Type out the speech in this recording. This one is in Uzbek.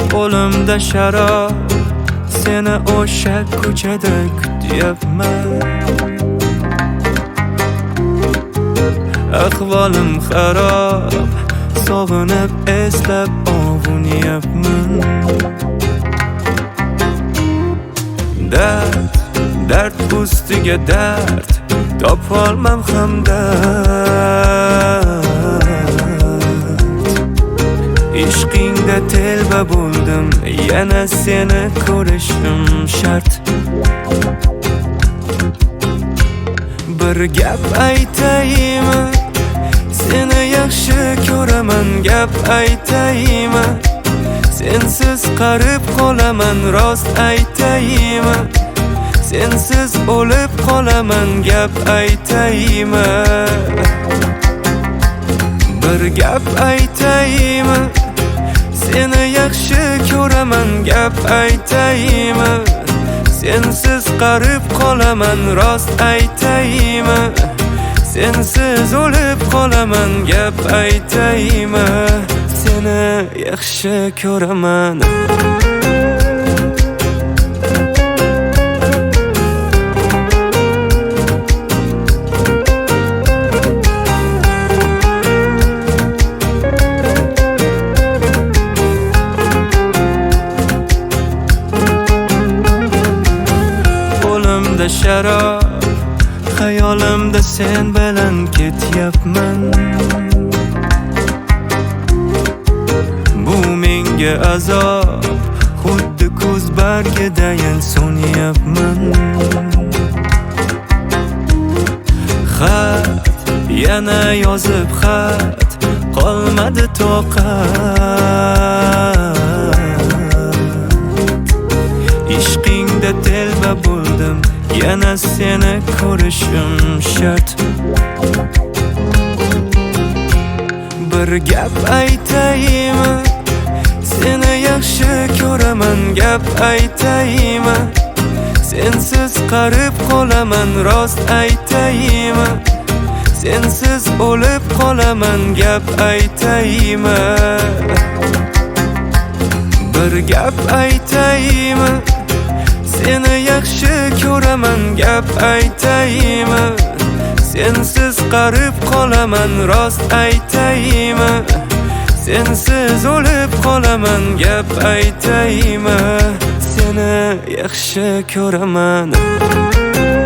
Qo'limda sharob, seni o'sha ko'chada kutyapman. Ahvolim xarob, sog'inib eslab ovunyapman. Dard ustiga dard, topolmam hamdard. Ishqingda telba bo'ldim, yana seni ko'rishim shart. Bir gap aytaymi, seni yaxshi ko'raman. Gap aytaymi, sensiz qarib qolaman. Rost aytaymi, sensiz o'lib qolaman. Gap aytaymi, bir gap aytaymi, seni yaxshi ko'raman. Gap aytaymi, sensiz qarib qolaman. Rost aytaymi, sensiz o'lib qolaman. Gap aytaymi, seni yaxshi ko'raman. Qo'limda sharob, xayolimda sen bilan ketyapman. Bu menga azob, xuddi ko'z bargidayin so'nyapman. Xat, yana yozib xat, qolmadi toqat. Ishqingda telba bo'ldim, yana seni ko'rishim shart. Bir gap aytaymi, seni yaxshi ko'raman. Gap aytaymi, sensiz qarib qolaman. Rost aytaymi, sensiz o'lib qolaman. Gap aytaymi, bir gap aytaymi, seni yaxshi ko'raman. Gap aytaymi, sensiz qarib qolaman. Rost aytaymi, sensiz o'lib qolaman. Gap aytaymi, seni yaxshi ko'raman.